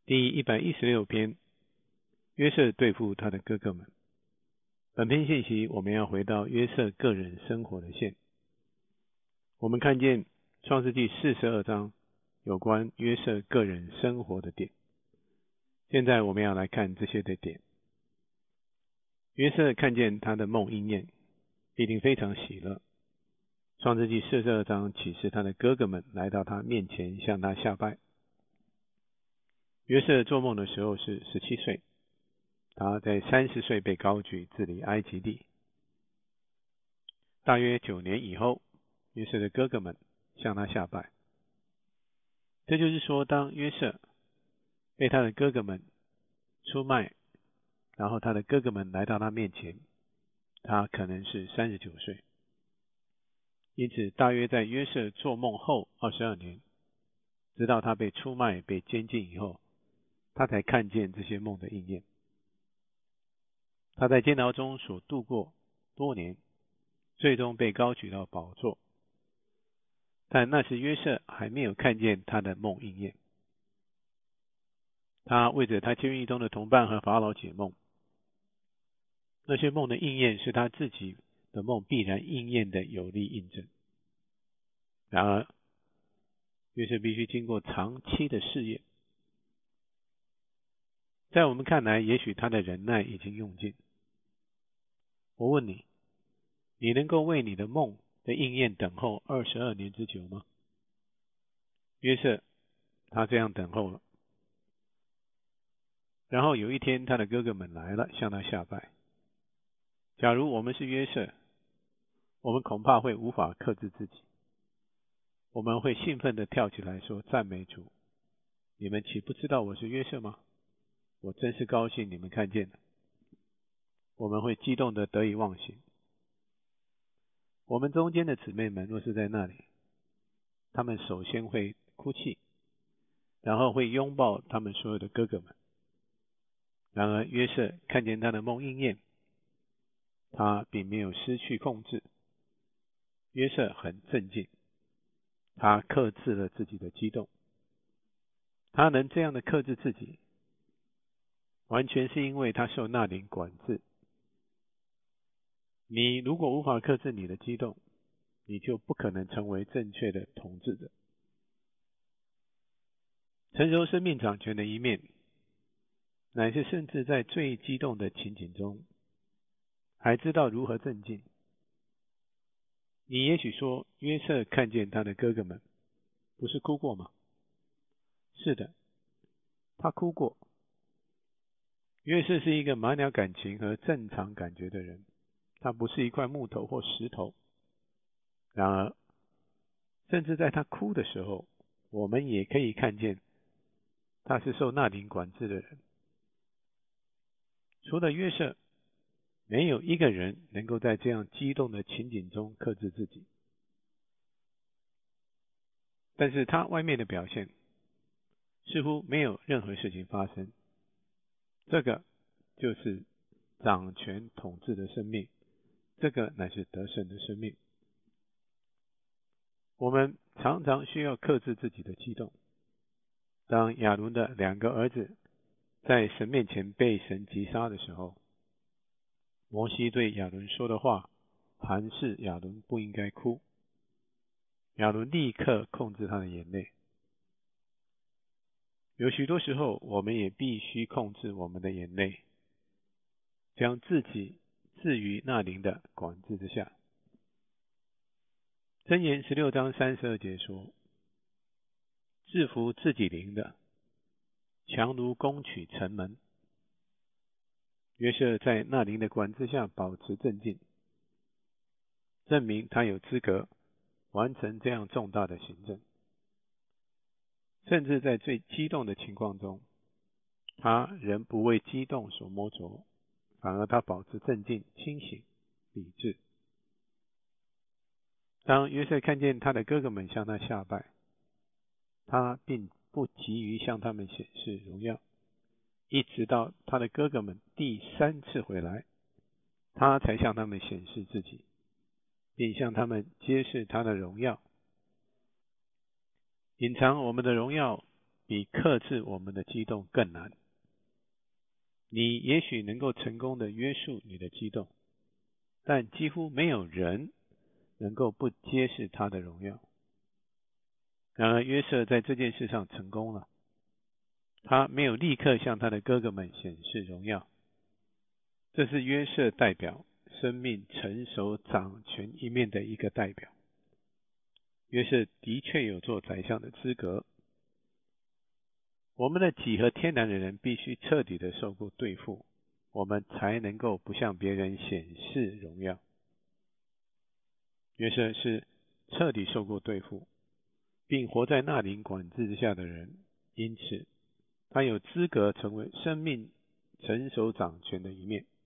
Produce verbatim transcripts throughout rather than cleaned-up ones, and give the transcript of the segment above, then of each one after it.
第一百一十六篇，约瑟对付他的哥哥们。本篇信息我们要回到约瑟个人生活的线。我们看见创世纪四十二章有关约瑟个人生活的点。现在我们要来看这些的点。约瑟看见他的梦应验，必定非常喜乐。创世纪四十二章启示他的哥哥们来到他面前向他下拜。约瑟做梦的时候是十七岁，他在三十岁被高举治理埃及地。大约九年以后，约瑟的哥哥们向他下拜。这就是说，当约瑟被他的哥哥们出卖，然后他的哥哥们来到他面前，他可能是三十九岁。因此大约在约瑟做梦后二十二年，直到他被出卖被监禁以后，他才看见这些梦的应验。他在监牢中所度过多年，最终被高举到宝座。但那时约瑟还没有看见他的梦应验。他为着他监狱中的同伴和法老解梦，那些梦的应验是他自己的梦必然应验的有力印证。然而约瑟必须经过长期的试验，在我们看来，也许他的忍耐已经用尽。我问你，你能够为你的梦的应验等候二十二年之久吗？约瑟他这样等候了。然后有一天，他的哥哥们来了，向他下拜。假如我们是约瑟，我们恐怕会无法克制自己，我们会兴奋地跳起来说：赞美主！你们岂不知道我是约瑟吗？我真是高兴你们看见了。我们会激动地得以忘形。我们中间的姊妹们若是在那里，他们首先会哭泣，然后会拥抱他们所有的哥哥们。然而约瑟看见他的梦应验，他并没有失去控制。约瑟很镇静，他克制了自己的激动。他能这样的克制自己，完全是因为他受那灵管制。你如果无法克制你的激动，你就不可能成为正确的统治者。成熟生命掌权的一面，乃是甚至在最激动的情景中，还知道如何镇静。你也许说，约瑟看见他的哥哥们，不是哭过吗？是的，他哭过。约瑟是一个满了感情和正常感觉的人，他不是一块木头或石头。然而，甚至在他哭的时候，我们也可以看见他是受那灵管制的人。除了约瑟，没有一个人能够在这样激动的情景中克制自己。但是他外面的表现似乎没有任何事情发生。这个就是掌权统治的生命，这个乃是得胜的生命。我们常常需要克制自己的激动。当亚伦的两个儿子在神面前被神击杀的时候，摩西对亚伦说的话含示亚伦不应该哭。亚伦立刻控制他的眼泪。有许多时候，我们也必须控制我们的眼泪，将自己置于那灵的管制之下。箴言十六章三十二节说：制服自己灵的，强如攻取城门。约瑟在那灵的管制下保持镇静，证明他有资格完成这样重大的行政。甚至在最激动的情况中，他仍不为激动所摸着，反而他保持镇静、清醒、理智。当约瑟看见他的哥哥们向他下拜，他并不急于向他们显示荣耀，一直到他的哥哥们第三次回来，他才向他们显示自己，并向他们揭示他的荣耀。隐藏我们的荣耀比克制我们的激动更难。你也许能够成功的约束你的激动，但几乎没有人能够不揭示他的荣耀。然而约瑟在这件事上成功了，他没有立刻向他的哥哥们显示荣耀。这是约瑟代表生命成熟掌权一面的一个代表。约瑟的确有做宰相的资格。我们的己和天然的人必须彻底的受过对付，我们才能够不向别人显示荣耀。约瑟是彻底受过对付，并活在那灵管制之下的人，因此他有资格成为生命成熟掌权的一面。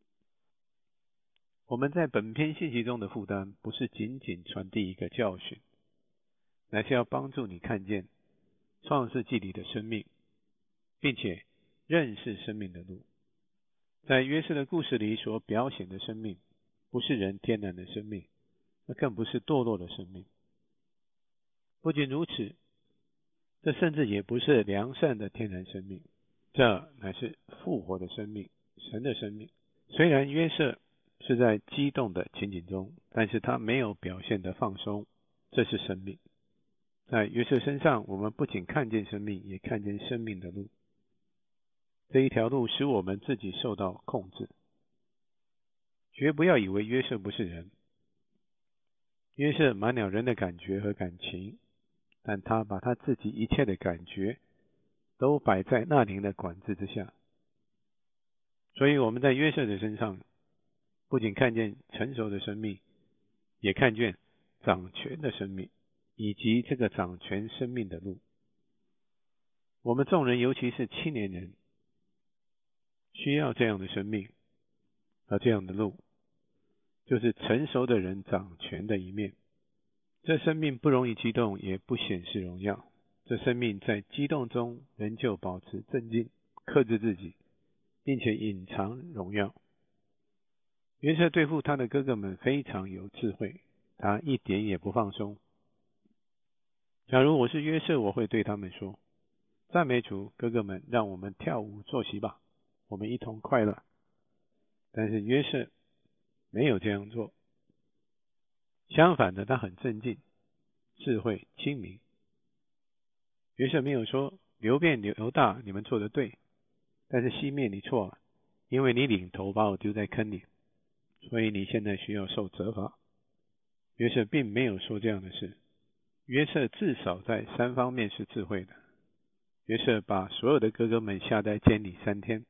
我们在本篇信息中的负担，不是仅仅传递一个教训，乃是要帮助你看见创世纪里的生命，并且认识生命的路。在约瑟的故事里所表现的生命，不是人天然的生命，那更不是堕落的生命。不仅如此，这甚至也不是良善的天然生命，这乃是复活的生命，神的生命。虽然约瑟是在激动的情景中，但是他没有表现得放松，这是生命。在约瑟身上，我们不仅看见生命，也看见生命的路。这一条路使我们自己受到控制。绝不要以为约瑟不是人。约瑟满了人的感觉和感情，但他把他自己一切的感觉都摆在那灵的管制之下。所以我们在约瑟的身上，不仅看见成熟的生命，也看见掌权的生命，以及这个掌权生命的路。我们众人，尤其是青年人，需要这样的生命和这样的路，就是成熟的人掌权的一面。这生命不容易激动，也不显示荣耀。这生命在激动中仍旧保持镇静，克制自己，并且隐藏荣耀。约瑟对付他的哥哥们非常有智慧，他一点也不放松。假如我是约瑟，我会对他们说：赞美主，哥哥们，让我们跳舞坐席吧，我们一同快乐。但是约瑟没有这样做，相反的，他很镇静、智慧、精明。约瑟没有说：流便犹大，你们做得对，但是西面你错了，因为你领头把我丢在坑里，所以你现在需要受责罚。约瑟并没有说这样的事。约瑟至少在三方面是智慧的。约瑟把所有的哥哥们下在监里三天。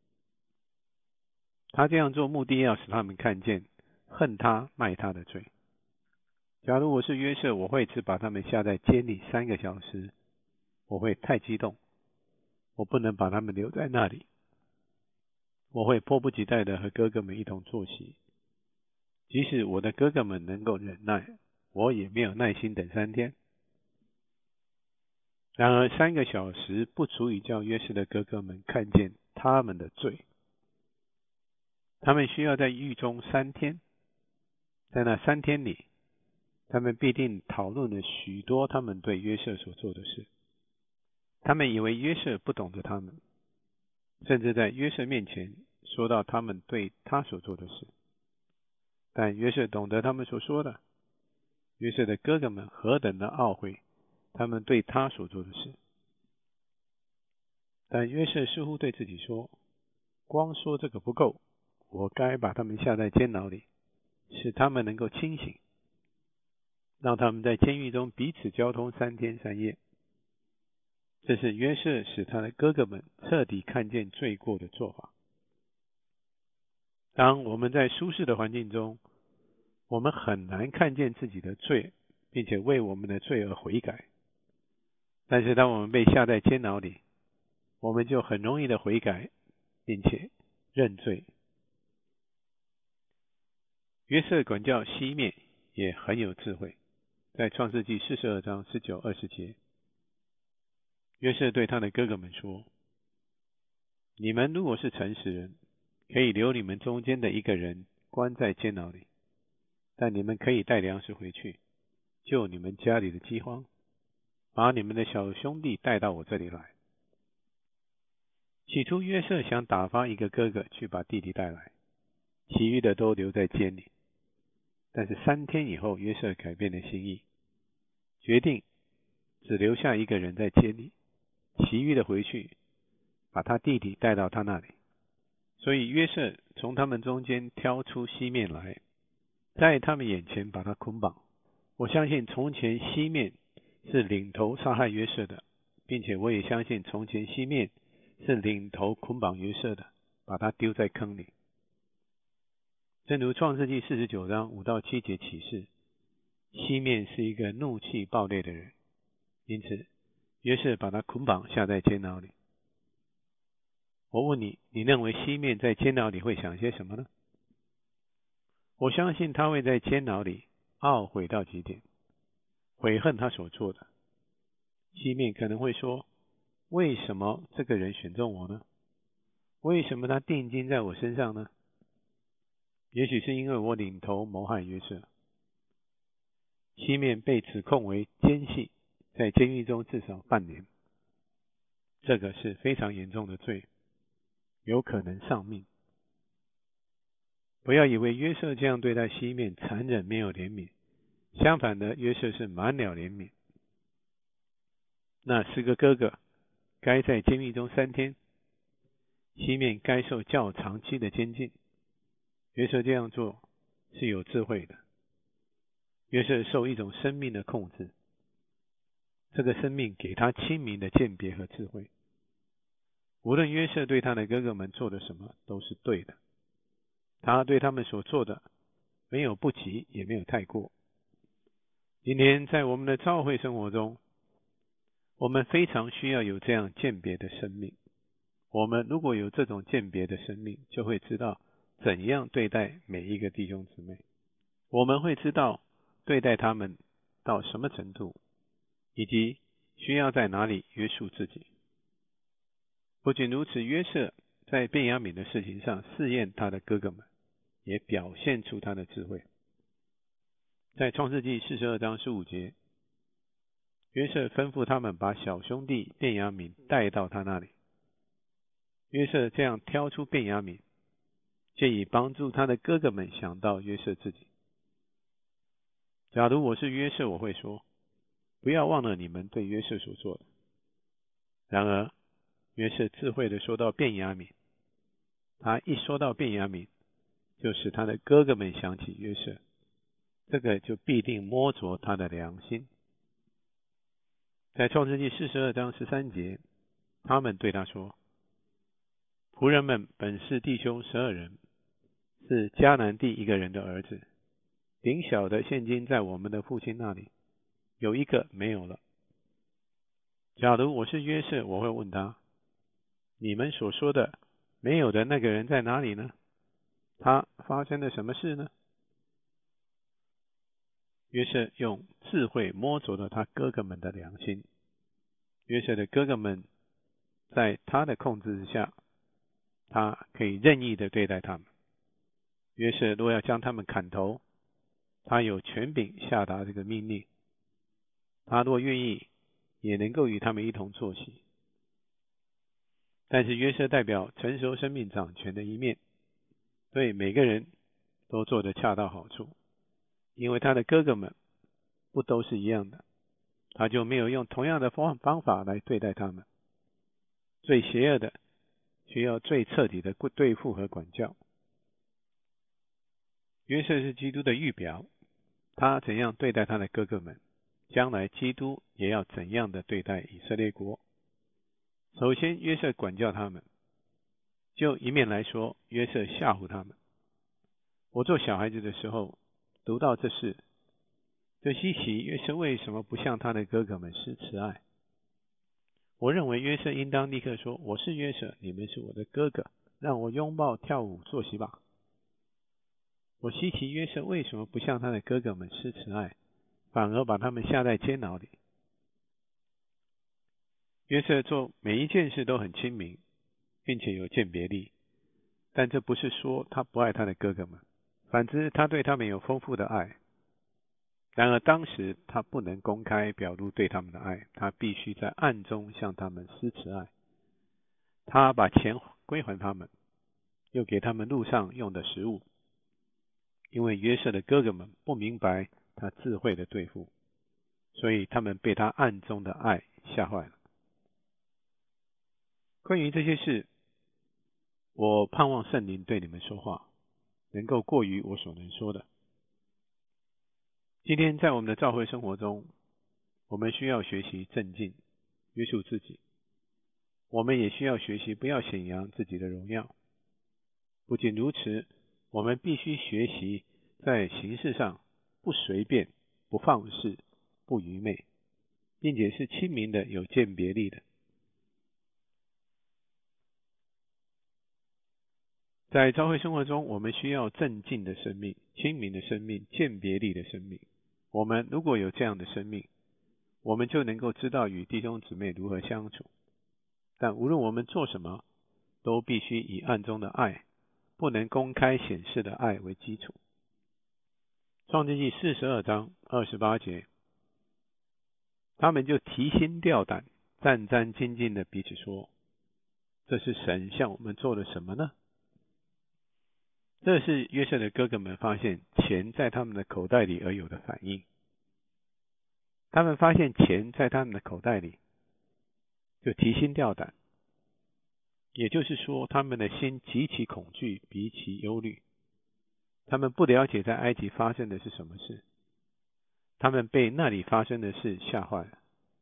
他这样做目的要使他们看见恨他卖他的罪。假如我是约瑟，我会只把他们下在监里三个小时，我会太激动，我不能把他们留在那里。我会迫不及待的和哥哥们一同坐席。即使我的哥哥们能够忍耐，我也没有耐心等三天。然而三个小时不足以叫约瑟的哥哥们看见他们的罪。他们需要在狱中三天，在那三天里，他们必定讨论了许多他们对约瑟所做的事。他们以为约瑟不懂得他们，甚至在约瑟面前说到他们对他所做的事。但约瑟懂得他们所说的。约瑟的哥哥们何等的懊悔他们对他所做的事。但约瑟似乎对自己说，光说这个不够，我该把他们下在监牢里，使他们能够清醒，让他们在监狱中彼此交通三天三夜。这是约瑟使他的哥哥们彻底看见罪过的做法。当我们在舒适的环境中，我们很难看见自己的罪，并且为我们的罪而悔改。但是当我们被下在监牢里，我们就很容易的悔改，并且认罪。约瑟管教西面也很有智慧。在创世纪四十二章十九、二十节，约瑟对他的哥哥们说，你们如果是诚实人，可以留你们中间的一个人关在监牢里，但你们可以带粮食回去，救你们家里的饥荒。 把你们的小兄弟带到我这里来。起初约瑟想打发一个哥哥去把弟弟带来，其余的都留在监里。但是三天以后，约瑟改变了心意，决定只留下一个人在监里，其余的回去把他弟弟带到他那里。所以约瑟从他们中间挑出西面来，在他们眼前把他捆绑。我相信从前西面是领头杀害约瑟的，并且我也相信从前西面是领头捆绑约瑟的，把他丢在坑里。正如创世纪四十九章五到七节启示，西面是一个怒气暴烈的人，因此约瑟把他捆绑下在监牢里。我问你，你认为西面在监牢里会想些什么呢？我相信他会在监牢里懊悔到极点，悔恨他所做的。西面可能会说，为什么这个人选中我呢？为什么他定睛在我身上呢？也许是因为我领头谋害约瑟。西面被指控为奸细，在监狱中至少半年，这个是非常严重的罪，有可能丧命。不要以为约瑟这样对待西面残忍没有怜悯，相反的，约瑟是满了怜悯。那十个哥哥该在监狱中三天，西面该受较长期的监禁。约瑟这样做是有智慧的。约瑟受一种生命的控制，这个生命给他清明的鉴别和智慧。无论约瑟对他的哥哥们做的什么，都是对的。他对他们所做的没有不及，也没有太过。今天在我们的教会生活中，我们非常需要有这样鉴别的生命。我们如果有这种鉴别的生命，就会知道怎样对待每一个弟兄姊妹。我们会知道对待他们到什么程度，以及需要在哪里约束自己。不仅如此，约瑟在便雅悯的事情上试验他的哥哥们，也表现出他的智慧。在创世纪四十二章十五节，约瑟吩咐他们把小兄弟便雅悯带到他那里。约瑟这样挑出便雅悯，借以帮助他的哥哥们想到约瑟自己。假如我是约瑟，我会说，不要忘了你们对约瑟所做的。然而约瑟智慧的说到便雅悯，他一说到便雅悯，就使他的哥哥们想起约瑟，这个就必定摸着他的良心。在创世纪四十二章十三节，他们对他说，仆人们本是弟兄十二人，是迦南地一个人的儿子，顶小的现今在我们的父亲那里，有一个没有了。假如我是约瑟，我会问他，你们所说的没有的那个人在哪里呢？他发生了什么事呢？约瑟用智慧摸着了他哥哥们的良心。约瑟的哥哥们在他的控制之下，他可以任意的对待他们。约瑟若要将他们砍头，他有权柄下达这个命令。他若愿意，也能够与他们一同坐席。但是约瑟代表成熟生命掌权的一面，对每个人都做得恰到好处。因为他的哥哥们不都是一样的，他就没有用同样的方法来对待他们。最邪恶的需要最彻底的对付和管教。约瑟是基督的预表，他怎样对待他的哥哥们，将来基督也要怎样的对待以色列国。首先，约瑟管教他们，就一面来说，约瑟吓唬他们。我做小孩子的时候读到这事，就稀奇约瑟为什么不向他的哥哥们施慈爱。我认为约瑟应当立刻说，我是约瑟，你们是我的哥哥，让我拥抱跳舞坐席吧。我稀奇约瑟为什么不向他的哥哥们施慈爱，反而把他们下在监牢里。约瑟做每一件事都很亲民，并且有鉴别力，但这不是说他不爱他的哥哥们，反之他对他们有丰富的爱。 然而当时他不能公开表露对他们的爱，他必须在暗中向他们施慈爱。他把钱归还他们，又给他们路上用的食物，因为约瑟的哥哥们不明白他智慧的对付，所以他们被他暗中的爱吓坏了。关于这些事，我盼望圣灵对你们说话，能够过于我所能说的。今天在我们的教会生活中，我们需要学习镇静，约束自己。我们也需要学习不要显扬自己的荣耀。不仅如此，我们必须学习在行事上不随便、不放肆、不愚昧，并且是亲民的、有鉴别力的。在教会生活中，我们需要镇静的生命、亲民的生命、鉴别力的生命。我们如果有这样的生命，我们就能够知道与弟兄姊妹如何相处。但无论我们做什么，都必须以暗中的爱，不能公开显示的爱为基础。创世纪四十二章二十八节，他们就提心吊胆、战战兢兢的彼此说：“这是神向我们做了什么呢？”这是约瑟的哥哥们发现钱在他们的口袋里而有的反应。他们发现钱在他们的口袋里，就提心吊胆，也就是说，他们的心极其恐惧，极其忧虑。他们不了解在埃及发生的是什么事，他们被那里发生的事吓坏了。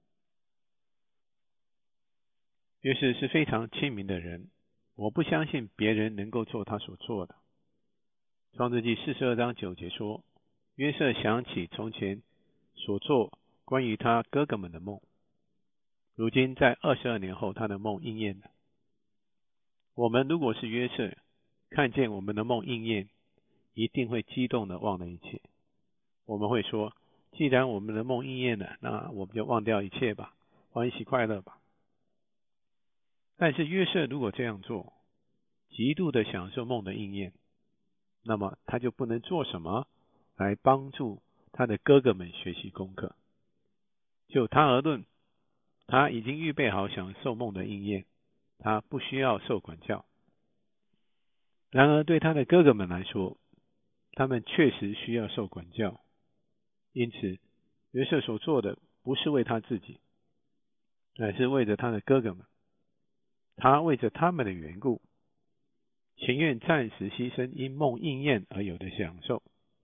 约瑟是非常亲民的人，我不相信别人能够做他所做的。创世纪四十二章九节说，约瑟想起从前所做关于他哥哥们的梦，如今在二十二年后，他的梦应验了。我们如果是约瑟，看见我们的梦应验，一定会激动的忘了一切。我们会说，既然我们的梦应验了，那我们就忘掉一切吧，欢喜快乐吧。但是约瑟如果这样做，极度的享受梦的应验，那么他就不能做什么来帮助他的哥哥们学习功课。就他而论，他已经预备好享受梦的应验，他不需要受管教。然而对他的哥哥们来说，他们确实需要受管教。因此约瑟所做的不是为他自己，乃是为着他的哥哥们。他为着他们的缘故，情愿暂时牺牲因梦应验而有的享受。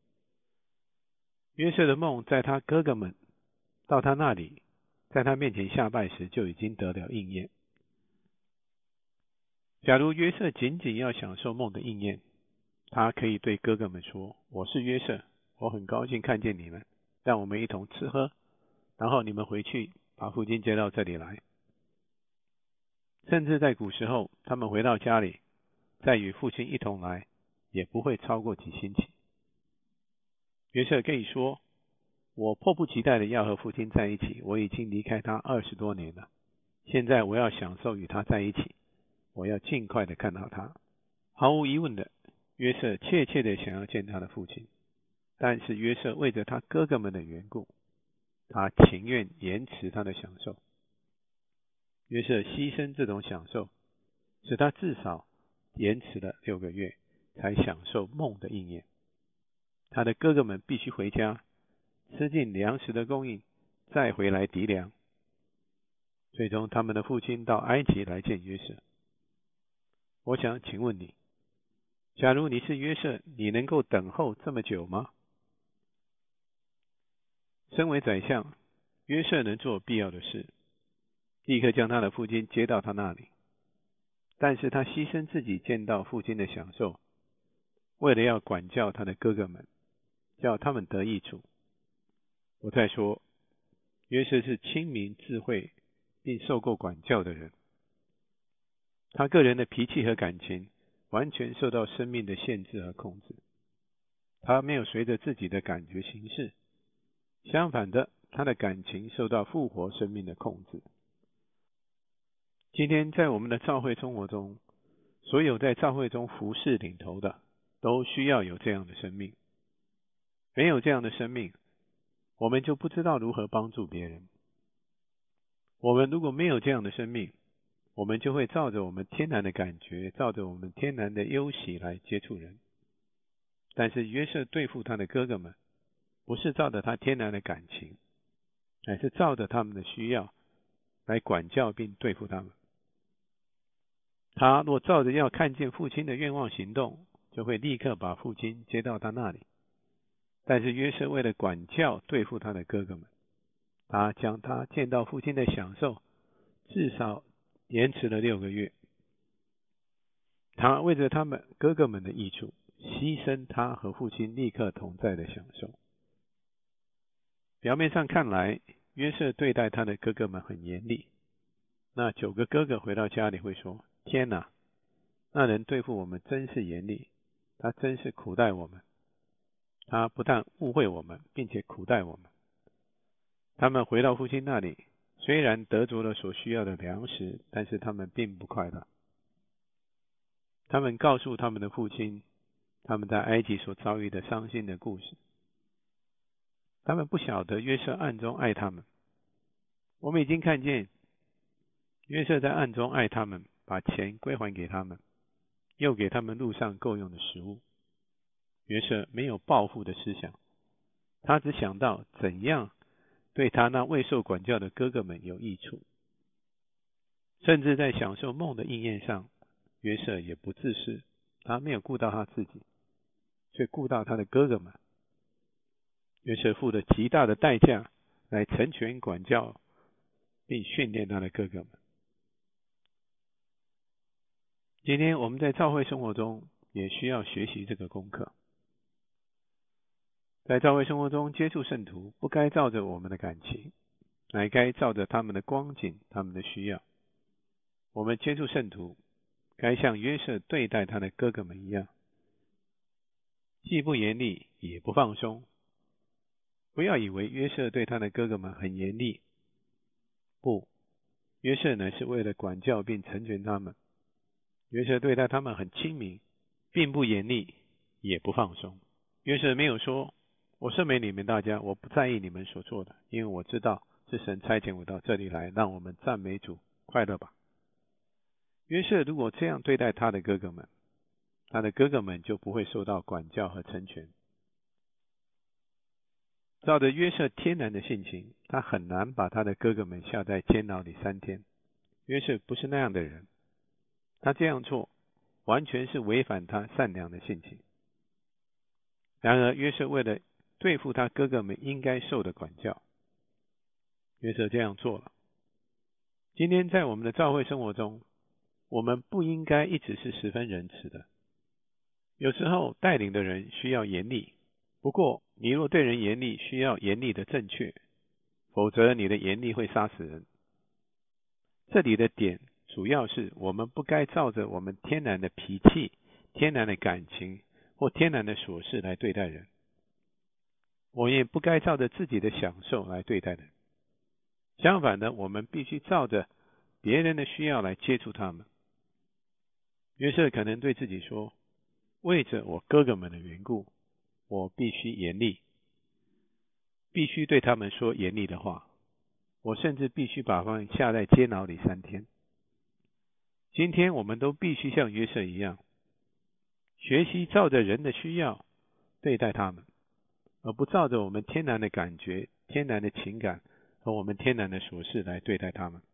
约瑟的梦在他哥哥们到他那里，在他面前下拜时就已经得了应验。假如约瑟仅仅要享受梦的应验，他可以对哥哥们说，我是约瑟，我很高兴看见你们，让我们一同吃喝，然后你们回去把父亲接到这里来。甚至在古时候，他们回到家里再与父亲一同来，也不会超过几星期。约瑟可以说，我迫不及待的要和父亲在一起，我已经离开他二十多年了，现在我要享受与他在一起，我要尽快的看到他。毫无疑问的，约瑟切切的想要见他的父亲，但是约瑟为着他哥哥们的缘故，他情愿延迟他的享受。约瑟牺牲这种享受，使他至少延迟了六个月才享受梦的应验。他的哥哥们必须回家吃尽粮食的供应，再回来籴粮。最终他们的父亲到埃及来见约瑟。我想请问你，假如你是约瑟，你能够等候这么久吗？身为宰相，约瑟能做必要的事，立刻将他的父亲接到他那里。但是他牺牲自己见到父亲的享受，为了要管教他的哥哥们，叫他们得益处。我再说，约瑟是亲民、智慧并受过管教的人。他个人的脾气和感情完全受到生命的限制和控制。他没有随着自己的感觉行事，相反的，他的感情受到复活生命的控制。今天在我们的教会生活中，所有在教会中服侍领头的，都需要有这样的生命。没有这样的生命， 我们就不知道如何帮助别人。我们如果没有这样的生命，我们就会照着我们天然的感觉，照着我们天然的忧喜来接触人。但是约瑟对付他的哥哥们，不是照着他天然的感情，乃是照着他们的需要来管教并对付他们。他若照着要看见父亲的愿望行动，就会立刻把父亲接到他那里。但是约瑟为了管教对付他的哥哥们，他将他见到父亲的享受至少延迟了六个月。他为着他们哥哥们的益处，牺牲他和父亲立刻同在的享受。表面上看来，约瑟对待他的哥哥们很严厉。那九个哥哥回到家里会说：天哪，那人对付我们真是严厉，他真是苦待我们。他不但误会我们，并且苦待我们。他们回到父亲那里，虽然得着了所需要的粮食，但是他们并不快乐。他们告诉他们的父亲他们在埃及所遭遇的伤心的故事。他们不晓得约瑟暗中爱他们。我们已经看见约瑟在暗中爱他们，把钱归还给他们，又给他们路上够用的食物。约瑟没有报复的思想，他只想到怎样对他那未受管教的哥哥们有益处。甚至在享受梦的应验上，约瑟也不自私，他没有顾到他自己，却顾到他的哥哥们。约瑟付了极大的代价来成全管教并训练他的哥哥们。今天我们在教会生活中也需要学习这个功课。在教会生活中接触圣徒，不该照着我们的感情，乃该照着他们的光景，他们的需要。我们接触圣徒，该像约瑟对待他的哥哥们一样，既不严厉，也不放松。不要以为约瑟对他的哥哥们很严厉，不，约瑟乃是为了管教并成全他们。约瑟对待他们很亲民，并不严厉，也不放松。约瑟没有说：我赦免你们大家，我不在意你们所做的，因为我知道是神差遣我到这里来，让我们赞美主，快乐吧。约瑟如果这样对待他的哥哥们，他的哥哥们就不会受到管教和成全。照着约瑟天然的性情，他很难把他的哥哥们下在监牢里三天。约瑟不是那样的人，他这样做完全是违反他善良的性情。然而约瑟为了对付他哥哥们应该受的管教，约瑟这样做了。今天在我们的教会生活中，我们不应该一直是十分仁慈的。有时候带领的人需要严厉，不过你若对人严厉，需要严厉的正确，否则你的严厉会杀死人。这里的点主要是我们不该照着我们天然的脾气、天然的感情或天然的琐事来对待人。我也不该照着自己的享受来对待人。相反的，我们必须照着别人的需要来接触他们。约瑟可能对自己说：为着我哥哥们的缘故，我必须严厉，必须对他们说严厉的话，我甚至必须把他们下在监牢里三天。今天我们都必须像约瑟一样，学习照着人的需要对待他们，而不照着我们天然的感觉、天然的情感和我们天然的琐事来对待他们。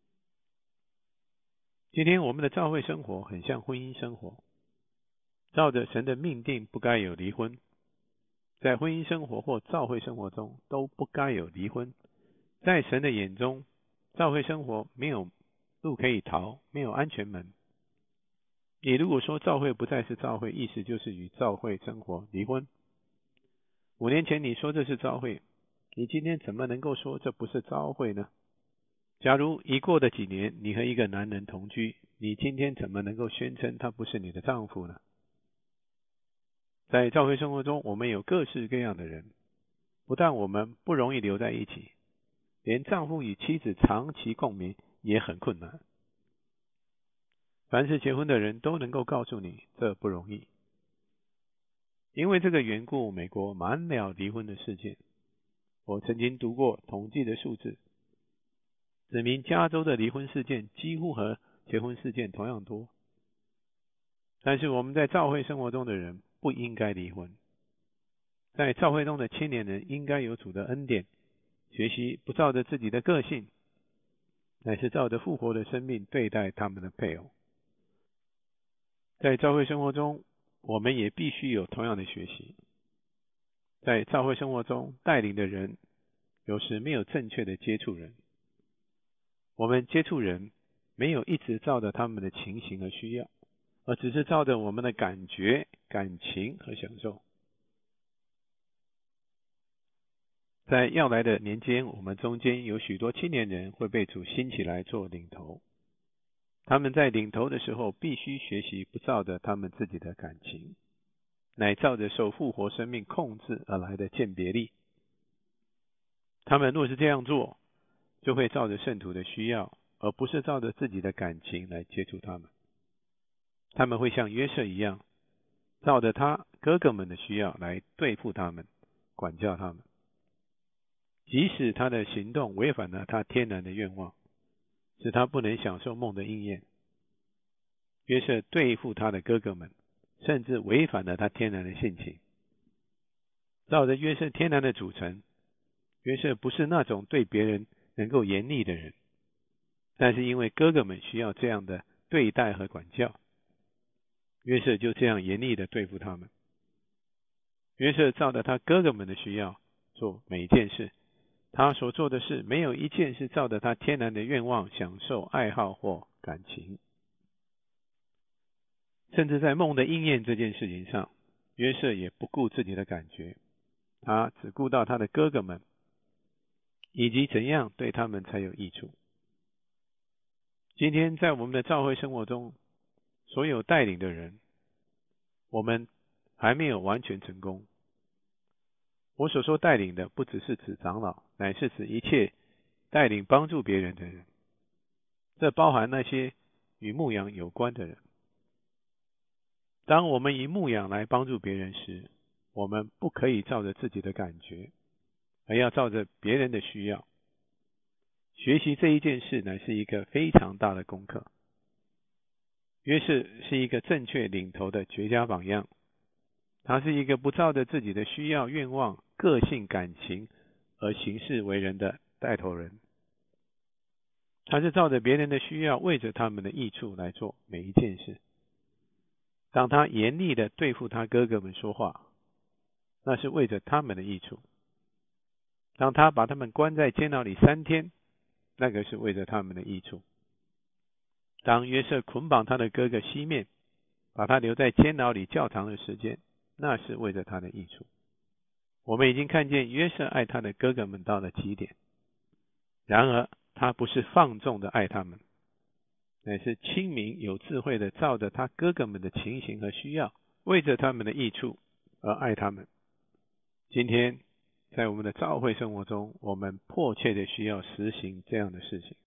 今天我们的教会生活很像婚姻生活，照着神的命定不该有离婚，在婚姻生活或教会生活中都不该有离婚。在神的眼中，教会生活没有路可以逃，没有安全门。你如果说教会不再是教会，意思就是与教会生活离婚。五年前你说这是教会，你今天怎么能够说这不是教会呢？假如已过的几年，你和一个男人同居，你今天怎么能够宣称他不是你的丈夫呢？在教会生活中，我们有各式各样的人，不但我们不容易留在一起，连丈夫与妻子长期共眠也很困难。凡是结婚的人都能够告诉你，这不容易。因为这个缘故，美国满了离婚的事件。 我曾经读过统计的数字，指明加州的离婚事件几乎和结婚事件同样多。但是我们在教会生活中的人不应该离婚。在教会中的青年人应该有主的恩典，学习不照着自己的个性，乃是照着复活的生命对待他们的配偶。在教会生活中，我们也必须有同样的学习。在教会生活中，带领的人有时没有正确的接触人。我们接触人没有一直照着他们的情形和需要，而只是照着我们的感觉、感情和享受。在要来的年间，我们中间有许多青年人会被主兴起来做领头。他们在领头的时候，必须学习不照着他们自己的感情，乃照着受复活生命控制而来的鉴别力。他们若是这样做，就会照着圣徒的需要，而不是照着自己的感情来接触他们。他们会像约瑟一样，照着他哥哥们的需要来对付他们，管教他们。即使他的行动违反了他天然的愿望，使他不能享受梦的应验。约瑟对付他的哥哥们，甚至违反了他天然的性情。照着约瑟天然的组成，约瑟不是那种对别人能够严厉的人，但是因为哥哥们需要这样的对待和管教，约瑟就这样严厉的对付他们。约瑟照着他哥哥们的需要做每一件事，他所做的事没有一件是照着他天然的愿望、享受、爱好或感情。甚至在梦的应验这件事情上，约瑟也不顾自己的感觉，他只顾到他的哥哥们，以及怎样对他们才有益处。今天在我们的教会生活中，所有带领的人，我们还没有完全成功。我所说带领的，不只是指长老，乃是指一切带领帮助别人的人，这包含那些与牧养有关的人。当我们以牧养来帮助别人时，我们不可以照着自己的感觉，而要照着别人的需要。学习这一件事乃是一个非常大的功课。约瑟是一个正确领头的绝佳榜样，他是一个不照着自己的需要、愿望、个性、感情而行事为人的带头人。他是照着别人的需要，为着他们的益处来做每一件事。当他严厉的对付他哥哥们说话，那是为着他们的益处。当他把他们关在监牢里三天，那个是为着他们的益处。当约瑟捆绑他的哥哥西面，把他留在监牢里较长的时间，那是为着他的益处。我们已经看见约瑟爱他的哥哥们到了极点，然而他不是放纵的爱他们，乃是亲民有智慧的照着他哥哥们的情形和需要，为着他们的益处而爱他们。今天在我们的教会生活中，我们迫切的需要实行这样的事情。